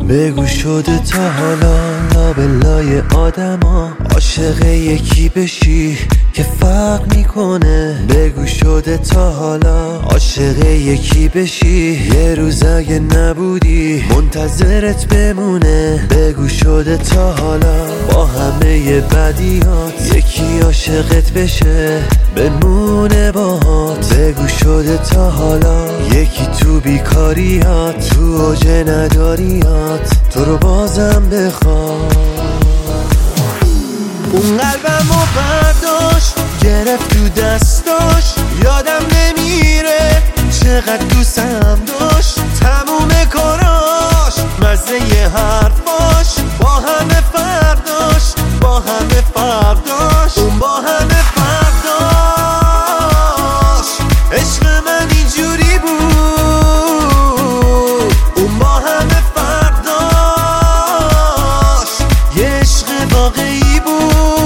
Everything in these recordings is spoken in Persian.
بگو شده تا حالا لابلای آدما عاشق یکی بشی که فرق میکنه؟ بگو شده تا حالا عاشق یکی بشی یه روز اگه نبودی منتظرت بمونه؟ بگو شده تا حالا با همه بدیات یکی عاشقت بشه بمونه باهات؟ بگو شده تا حالا یکی تو بیکاریات تو اوج نداریات تو رو بازم بخواد؟ اون قلبمو برداشت گرفت تو دستاش یادم نمیره چقدر دوستم داشت تموم کاراش مزه ی حرفاش با همه فرداش با همه فرداش اون با همه فرداش عشق من اینجوری بود اون با همه فرداش یه عشق واقعی بود.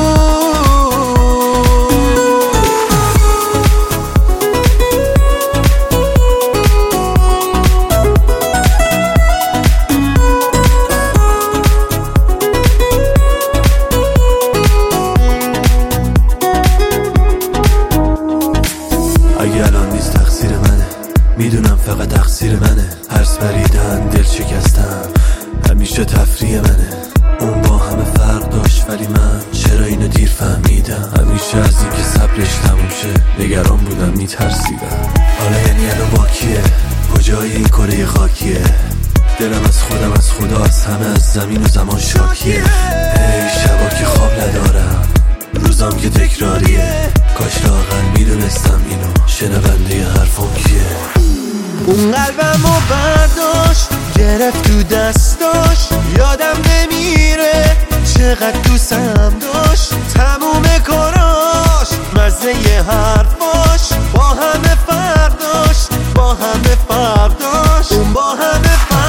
اگه الان نیست تقصیر منه میدونم فقط تقصیر منه هرس بریدن دل شکستم همیشه تفریح منه اون با همه فرق داشت ولی من چرا اینو دیر فهمیدم همیشه از این که صبرش تموم شه نگران بودم میترسیدم حالا یعنی الان با کیه کجای این کره خاکیه دلم از خودم از خدا از همه از زمین و زمان شاکیه ای شبا که خواب ندارم روزام که تکراریه کاش لااقل میدونستم اینو شنونده حرفم کیه. اون قلبمو برداشت گرفت تو دستاش یادم نمیره چقدر دوستم داشت تموم کاراش مزه ی حرفاش با همه فرداش با همه فرداش اون با همه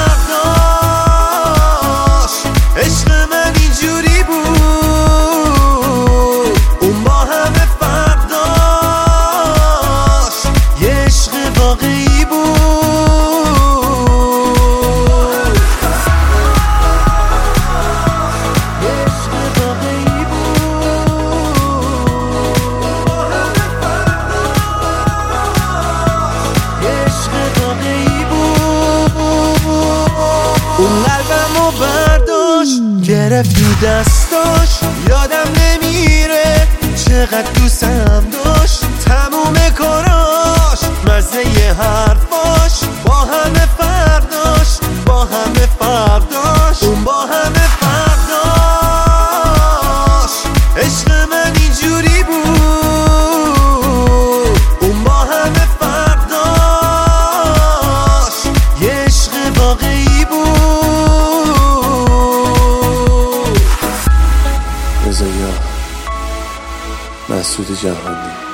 فرداش عشق من اینجوری بود اون با همه فرداش یه عشق واقعی بود. اون قلبمو برداشت گرفت تو دستاش یادم نمیره چقدر دوستم داشت تموم کاراش مزه ی حرفاش با همه فرداش با همه فرداش اون با همه فرداش عشق من اینجوری بود اون با همه فرداش یه عشق واقعی بود. رضا مسعود جهانی